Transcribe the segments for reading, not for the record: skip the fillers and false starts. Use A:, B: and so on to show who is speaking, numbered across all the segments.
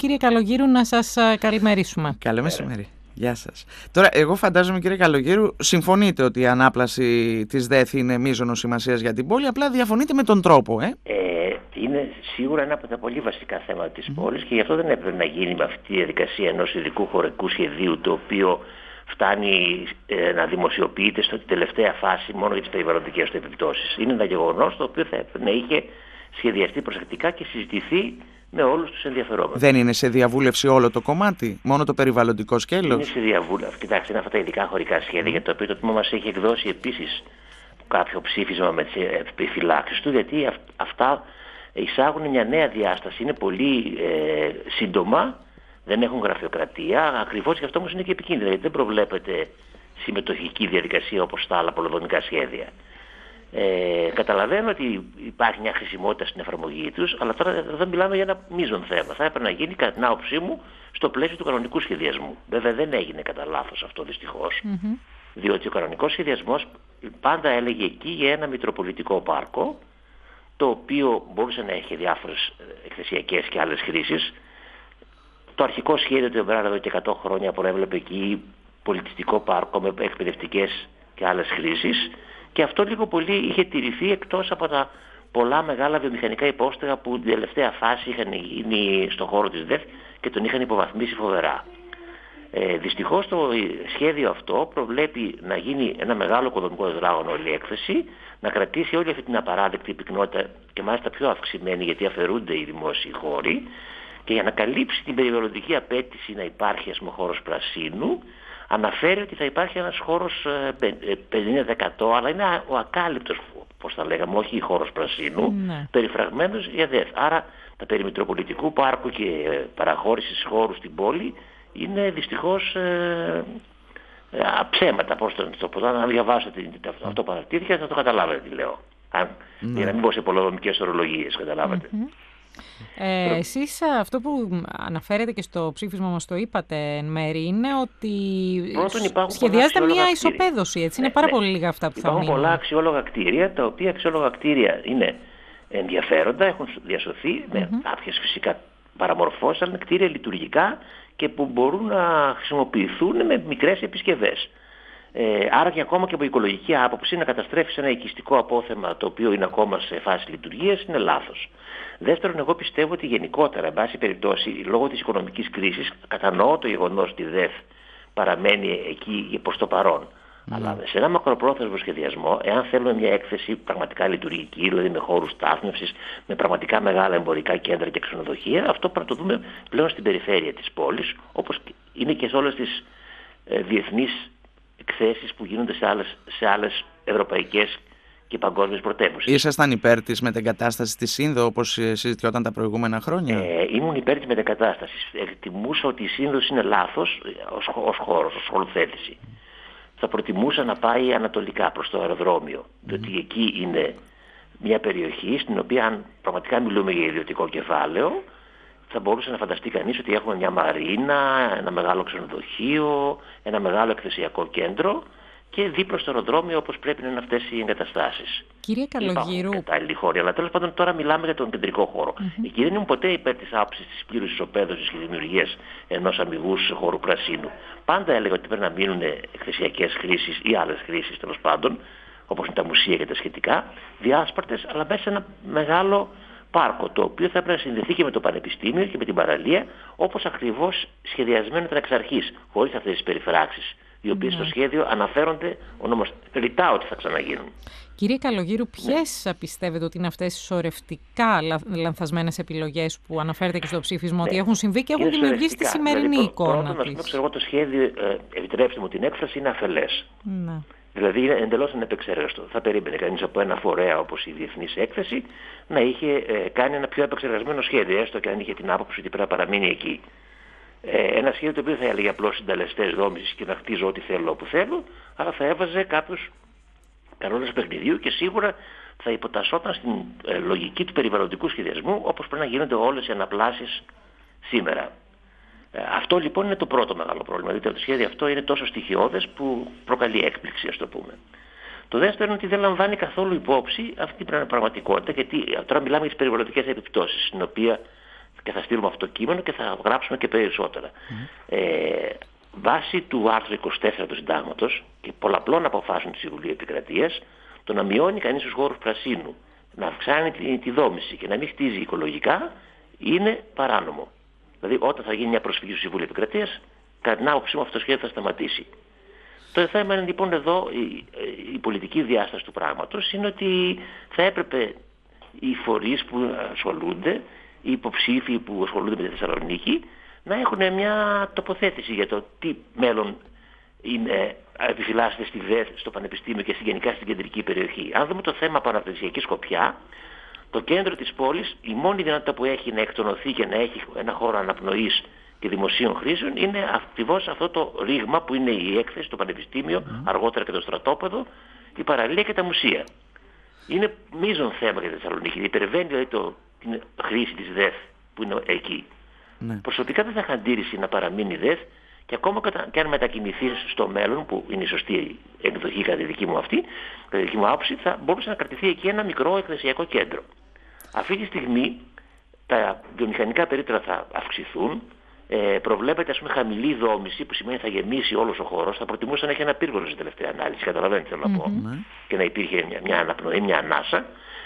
A: κύριε Καλογύρου, να σας καλημερίσουμε.
B: Καλό μεσημέρι. Γεια σας. Τώρα, εγώ φαντάζομαι, κύριε Καλογύρου, συμφωνείτε ότι η ανάπλαση της ΔΕΘ είναι μείζωνος σημασίας για την πόλη, απλά διαφωνείτε με τον τρόπο,
C: Είναι σίγουρα ένα από τα πολύ βασικά θέματα της πόλης και γι' αυτό δεν έπρεπε να γίνει με αυτή τη διαδικασία ενός ειδικού χωρικού σχεδίου, το οποίο φτάνει να δημοσιοποιείται στην τελευταία φάση μόνο για τις περιβαλλοντικές του επιπτώσεις. Είναι ένα γεγονός το οποίο θα έπρεπε να είχε σχεδιαστεί προσεκτικά και συζητηθεί με όλους τους ενδιαφερόμενους.
B: Δεν είναι σε διαβούλευση όλο το κομμάτι, μόνο το περιβαλλοντικό σκέλος?
C: Είναι σε διαβούλευση. Κοιτάξτε, είναι αυτά τα ειδικά χωρικά σχέδια για το οποίο το τμήμα μας έχει εκδώσει επίσης κάποιο ψήφισμα με τις επιφυλάξεις του, γιατί αυτά εισάγουν μια νέα διάσταση, είναι πολύ σύντομα, δεν έχουν γραφειοκρατία, ακριβώς και αυτό όμως είναι και επικίνδυνο, γιατί δεν προβλέπεται συμμετοχική διαδικασία όπως τα άλλα πολυδομικά σχέδια. Καταλαβαίνω ότι υπάρχει μια χρησιμότητα στην εφαρμογή τους, αλλά τώρα δεν μιλάμε για ένα μείζον θέμα. Θα έπρεπε να γίνει, κατά την άποψή μου, στο πλαίσιο του κανονικού σχεδιασμού. Βέβαια δεν έγινε κατά λάθος αυτό, δυστυχώς, διότι ο κανονικός σχεδιασμός πάντα έλεγε εκεί για ένα μητροπολιτικό πάρκο, το οποίο μπορούσε να έχει διάφορες εκθεσιακές και άλλες χρήσεις. Το αρχικό σχέδιο του Εμπράρα εδώ και 100 χρόνια προέβλεπε εκεί πολιτιστικό πάρκο με εκπαιδευτικές και άλλες χρήσεις, και αυτό λίγο πολύ είχε τηρηθεί εκτός από τα πολλά μεγάλα βιομηχανικά υπόστεγα που την τελευταία φάση είχαν γίνει στον χώρο της ΔΕΘ και τον είχαν υποβαθμίσει φοβερά. Δυστυχώς το σχέδιο αυτό προβλέπει να γίνει ένα μεγάλο οικοδομικό τετράγωνο όλη η έκθεση, να κρατήσει όλη αυτή την απαράδεκτη πυκνότητα και μάλιστα πιο αυξημένη, γιατί αφαιρούνται οι δημόσιοι χώροι, και για να καλύψει την περιβαλλοντική απέτηση να υπάρχει χώρος πρασίνου, αναφέρει ότι θα υπάρχει ένας χώρος 50%, αλλά είναι ο ακάλυπτος, πώς θα λέγαμε, όχι χώρος πρασίνου, περιφραγμένος για ΔΕΘ. Άρα τα περί Μητροπολιτικού Πάρκου και παραχώρησης χώρου στην πόλη είναι δυστυχώς ψέματα. Πώς το πω, αν διαβάσετε αυτό που αναρτήθηκε θα το καταλάβετε τι λέω. Για να μην πω σε πολλοδομικές ορολογίες, καταλάβατε.
A: Εσείς αυτό που αναφέρετε και στο ψήφισμα μας το είπατε εν μέρη, είναι ότι σχεδιάζεται μια ισοπαίδωση, έτσι, είναι πάρα πολύ λίγα αυτά που θα μείνουν.
C: Υπάρχουν πολλά αξιόλογα κτίρια, τα οποία αξιόλογα κτίρια είναι ενδιαφέροντα, έχουν διασωθεί με κάποιες φυσικά παραμορφώσεις, αλλά είναι κτίρια λειτουργικά και που μπορούν να χρησιμοποιηθούν με μικρές επισκευές. Άρα και ακόμα και από οικολογική άποψη να καταστρέφεις ένα οικιστικό απόθεμα το οποίο είναι ακόμα σε φάση λειτουργίας είναι λάθος. Δεύτερον, εγώ πιστεύω ότι γενικότερα, εν πάση περιπτώσει, λόγω της οικονομικής κρίσης, κατανοώ το γεγονός ότι η ΔΕΘ παραμένει εκεί προς το παρόν. Αλλά σε ένα μακροπρόθεσμο σχεδιασμό, εάν θέλουμε μια έκθεση πραγματικά λειτουργική, δηλαδή με χώρους στάθμευσης, με πραγματικά μεγάλα εμπορικά κέντρα και ξενοδοχεία, αυτό πρέπει να το δούμε πλέον στην περιφέρεια της πόλης, όπως είναι και σε όλες τις διεθνείς εκθέσεις που γίνονται σε άλλες ευρωπαϊκές και παγκόσμιες πρωτεύουσες.
B: Ήσασταν υπέρ της μετεγκατάστασης της Σύνδο, όπως συζητιόταν τα προηγούμενα χρόνια?
C: Ήμουν υπέρ της μετεγκατάστασης. Εκτιμούσα ότι η Σύνδος είναι λάθος ως χώρος, ως χωροθέτηση. Θα προτιμούσα να πάει ανατολικά προς το αεροδρόμιο, διότι εκεί είναι μια περιοχή στην οποία, αν πραγματικά μιλούμε για ιδιωτικό κεφάλαιο, θα μπορούσε να φανταστεί κανείς ότι έχουμε μια μαρίνα, ένα μεγάλο ξενοδοχείο, ένα μεγάλο εκθεσιακό κέντρο και δίπλα στο αεροδρόμιο όπως πρέπει να είναι αυτές οι εγκαταστάσεις.
A: Κύριε Καλογύρου.
C: Υπάρχουν κατάλληλοι χώροι, αλλά τέλος πάντων τώρα μιλάμε για τον κεντρικό χώρο. Εκεί δεν ήμουν ποτέ υπέρ της άποψης της πλήρους ισοπαίδωσης και δημιουργίας ενός αμυγούς χώρου πρασίνου. Πάντα έλεγα ότι πρέπει να μείνουν εκθεσιακές χρήσεις ή άλλες χρήσεις τέλος πάντων, όπως είναι τα μουσεία και τα σχετικά, διάσπαρτες, αλλά μέσα σε ένα μεγάλο πάρκο, το οποίο θα πρέπει να συνδεθεί και με το πανεπιστήμιο και με την παραλία, όπως ακριβώς σχεδιασμένο ήταν εξ αρχής, χωρίς αυτές τις περιφράξεις, οι οποίες στο σχέδιο αναφέρονται ρητά ότι θα ξαναγίνουν.
A: Κύριε Καλογύρου, ποιες πιστεύετε ότι είναι αυτές οι σωρευτικά λανθασμένες επιλογές που αναφέρετε και στο ψήφισμα ότι έχουν συμβεί και έχουν δημιουργήσει τη σημερινή εικόνα της?
C: Ξέρω εγώ, το σχέδιο, επιτρέψτε μου την έκφραση, είναι αφελές. Δηλαδή είναι εντελώς ανεπεξέργαστο. Θα περίμενε κανείς από ένα φορέα όπως η Διεθνής Έκθεση να είχε κάνει ένα πιο επεξεργασμένο σχέδιο, έστω και αν είχε την άποψη ότι πρέπει να παραμείνει εκεί. Ένα σχέδιο το οποίο θα έλεγε απλώς συντελεστές δόμησης και να χτίζω ό,τι θέλω όπου θέλω, αλλά θα έβαζε κάποιους κανόνες παιχνιδιού και σίγουρα θα υποτασσόταν στην λογική του περιβαλλοντικού σχεδιασμού, όπως πρέπει να γίνονται όλες οι αναπλάσεις σήμερα. Αυτό λοιπόν είναι το πρώτο μεγάλο πρόβλημα. Δηλαδή το σχέδιο αυτό είναι τόσο στοιχειώδες που προκαλεί έκπληξη, ας το πούμε. Το δεύτερο είναι ότι δεν λαμβάνει καθόλου υπόψη αυτή την πραγματικότητα, γιατί τώρα μιλάμε για τις περιβαλλοντικές επιπτώσεις, στην οποία και θα στείλουμε αυτό το κείμενο και θα γράψουμε και περισσότερα. Βάσει του άρθρου 24 του Συντάγματος και πολλαπλών αποφάσεων του Συμβουλίου Επικρατείας, το να μειώνει κανείς τους χώρους πρασίνου, να αυξάνει τη δόμηση και να μην χτίζει οικολογικά είναι παράνομο. Δηλαδή, όταν θα γίνει μια προσφυγή στο Συμβούλιο Επικρατείας, κατά την άποψή μου αυτό το σχέδιο θα σταματήσει. Το θέμα είναι λοιπόν εδώ η πολιτική διάσταση του πράγματος είναι ότι θα έπρεπε οι φορείς που ασχολούνται, οι υποψήφοι που ασχολούνται με τη Θεσσαλονίκη, να έχουν μια τοποθέτηση για το τι μέλλον επιφυλάσσεται στη ΔΕΘ, στο Πανεπιστήμιο και γενικά στην κεντρική περιοχή. Αν δούμε το θέμα από αναπτυξιακή σκοπιά, το κέντρο της πόλης, η μόνη δυνατότητα που έχει να εκτονωθεί και να έχει ένα χώρο αναπνοής και δημοσίων χρήσεων είναι ακριβώς αυτό το ρήγμα που είναι η έκθεση, το Πανεπιστήμιο, αργότερα και το στρατόπεδο, η παραλία και τα μουσεία. Είναι μείζον θέμα για τη Θεσσαλονίκη. Υπερβαίνει δηλαδή την χρήση της ΔΕΘ που είναι εκεί. Προσωπικά δεν θα είχα αντίρρηση να παραμείνει η ΔΕΘ και ακόμα και αν μετακινηθεί στο μέλλον, που είναι η σωστή εκδοχή κατά τη δική μου άποψη, θα μπορούσε να κρατηθεί εκεί ένα μικρό εκθεσιακό κέντρο. Αυτή τη στιγμή τα βιομηχανικά περίπτερα θα αυξηθούν. Προβλέπεται χαμηλή δόμηση, που σημαίνει θα γεμίσει όλος ο χώρος. Θα προτιμούσα να έχει ένα πύργο στην τελευταία ανάλυση, καταλαβαίνετε τι θέλω να πω, και να υπήρχε μια αναπνοή, μια ανάσα.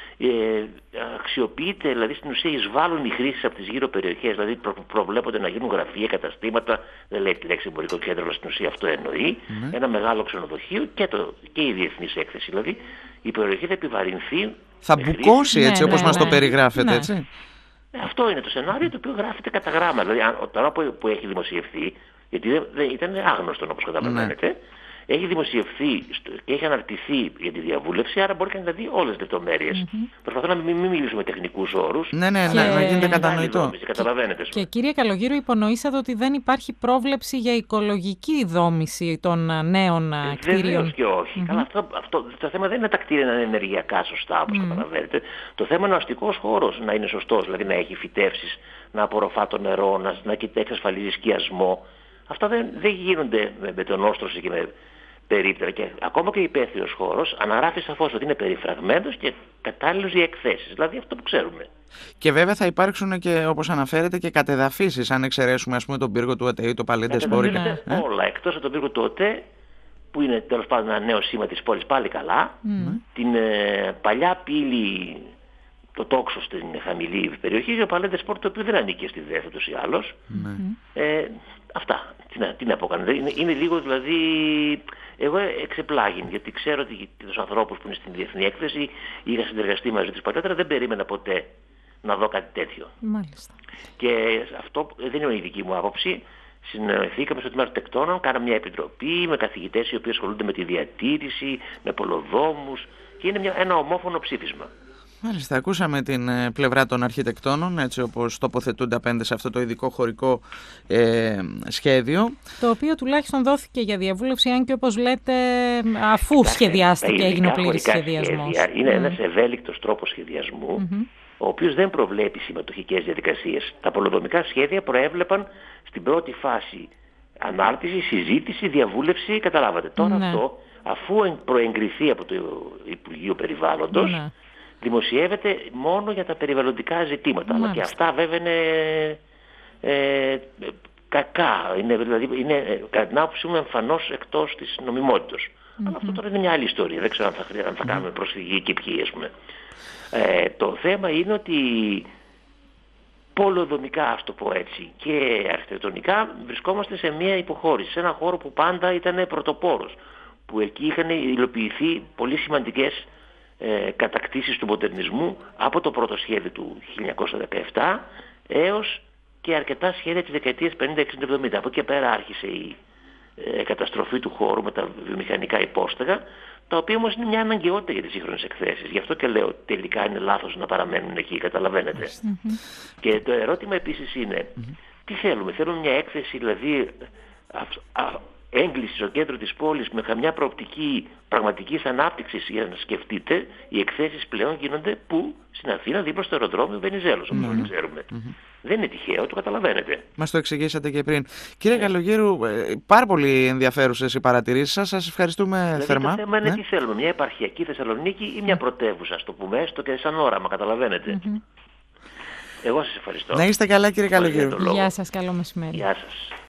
C: Αξιοποιείται, δηλαδή στην ουσία εισβάλλουν οι χρήσεις από τις γύρω περιοχές, δηλαδή προβλέπονται να γίνουν γραφεία, καταστήματα, δεν λέει τη λέξη εμπορικό κέντρο, αλλά στην ουσία αυτό εννοεί, ένα μεγάλο ξενοδοχείο και η διεθνής έκθεση. Δηλαδή η περιοχή θα επιβαρυνθεί.
B: Θα μπουκώσει έτσι όπως μας το περιγράφετε, έτσι.
C: Αυτό είναι το σενάριο το οποίο γράφεται κατά γράμμα. Δηλαδή τώρα που έχει δημοσιευθεί, γιατί δεν ήταν άγνωστο όπως καταλαβαίνετε, έχει δημοσιευθεί και έχει αναρτηθεί για τη διαβούλευση, άρα μπορεί κανείς να δει όλες τις λεπτομέρειες. Προσπαθώ να μην μιλήσουμε τεχνικούς όρους.
B: Να γίνεται κατανοητό.
A: Και κύριε Καλογύρου, υπονοήσατε ότι δεν υπάρχει πρόβλεψη για οικολογική δόμηση των νέων κτίριων.
C: Βεβαίως και όχι. Καλά, το θέμα δεν είναι τα κτίρια να είναι ενεργειακά σωστά, όπως καταλαβαίνετε. Το θέμα είναι ο αστικός χώρος να είναι σωστός, δηλαδή να έχει φυτεύσεις, να απορροφά το νερό, να εξασφαλίζει σκιασμό. Αυτά δεν γίνονται με μπετονόστρωση και με περίπτερα, και ακόμα και υπαίθριος χώρος αναγράφει σαφώς ότι είναι περιφραγμένος και κατάλληλος για εκθέσεις, δηλαδή αυτό που ξέρουμε.
B: Και βέβαια θα υπάρξουν και, όπως αναφέρετε, και κατεδαφίσεις, αν εξαιρέσουμε τον πύργο του ΟΤΕ ή το Παλέντε Σπόρι.
C: Όλα εκτός από τον πύργο του ΟΤΕ, που είναι τέλος πάντων ένα νέο σήμα της πόλης, πάλι καλά. Την παλιά πύλη, το τόξο στην χαμηλή περιοχή, και ο Παλέντε Σπόρι, το οποίο δεν ανήκει στη ΔΕΘ ούτως ή άλλως. Αυτά. Τι να πω, είναι λίγο δηλαδή. Εγώ εξεπλάγην, γιατί ξέρω ότι τους ανθρώπους που είναι στην διεθνή έκθεση είχα συνεργαστεί μαζί τους πατέρα, δεν περίμενα ποτέ να δω κάτι τέτοιο.
A: Μάλιστα.
C: Και αυτό δεν είναι η δική μου άποψη. Συνεννοηθήκαμε στο τμήμα αρχιτεκτόνων, κάναμε μια επιτροπή με καθηγητές οι οποίοι ασχολούνται με τη διατήρηση, με πολεοδόμους, και είναι ένα ομόφωνο ψήφισμα.
B: Μάλιστα, ακούσαμε την πλευρά των αρχιτεκτόνων, έτσι όπως τοποθετούνται απέναντι σε αυτό το ειδικό χωρικό σχέδιο.
A: Το οποίο τουλάχιστον δόθηκε για διαβούλευση, αν και όπως λέτε, αφού σχεδιάστηκε, έγινε ο πλήρης σχεδιασμός.
C: Είναι ένας ευέλικτος τρόπος σχεδιασμού, ο οποίος δεν προβλέπει συμμετοχικές διαδικασίες. Τα πολεοδομικά σχέδια προέβλεπαν στην πρώτη φάση ανάρτηση, συζήτηση, διαβούλευση, καταλάβατε. Τώρα αυτό, αφού προεγκριθεί από το Υπουργείο Περιβάλλοντος, δημοσιεύεται μόνο για τα περιβαλλοντικά ζητήματα. Αλλά και αυτά βέβαια είναι κακά. Είναι κατά την άποψή μου εμφανώς εκτός της νομιμότητας. Αλλά αυτό τώρα είναι μια άλλη ιστορία. Δεν ξέρω αν θα κάνουμε προσφυγή και ποιοι, ας πούμε. Το θέμα είναι ότι πολεοδομικά, ας το πω έτσι, και αρχιτεκτονικά βρισκόμαστε σε μια υποχώρηση, σε ένα χώρο που πάντα ήταν πρωτοπόρος, που εκεί είχαν υλοποιηθεί πολύ σημαντικές κατακτήσεις του μοντερνισμού από το πρώτο σχέδιο του 1917 έως και αρκετά σχέδια της δεκαετίας 50-60-70. Από εκεί πέρα άρχισε η καταστροφή του χώρου με τα βιομηχανικά υπόστεγα, τα οποία όμως είναι μια αναγκαιότητα για τις σύγχρονες εκθέσεις. Γι' αυτό και λέω τελικά είναι λάθος να παραμένουν εκεί, καταλαβαίνετε. Και το ερώτημα επίσης είναι, τι θέλουμε? Θέλουμε μια έκθεση, δηλαδή έγκληση στο κέντρο της πόλης με καμιά προοπτική πραγματικής ανάπτυξης? Για να σκεφτείτε, οι εκθέσεις πλέον γίνονται που? Στην Αθήνα, δίπλα στο αεροδρόμιο Βενιζέλος, όπως όλοι ξέρουμε. Δεν είναι τυχαίο, το καταλαβαίνετε.
B: Μας το εξηγήσατε και πριν. Κύριε Καλογύρου, πάρα πολύ ενδιαφέρουσες οι παρατηρήσεις σας. Σας ευχαριστούμε θερμά.
C: Το θέμα είναι τι θέλουμε, μια επαρχιακή Θεσσαλονίκη ή μια πρωτεύουσα, ας το πούμε, έστω και σαν όραμα, καταλαβαίνετε. Εγώ σας ευχαριστώ.
B: Να είστε καλά, κύριε Καλογύρου.
A: Γεια σας, καλό μεσημέρι.
C: Γεια σας.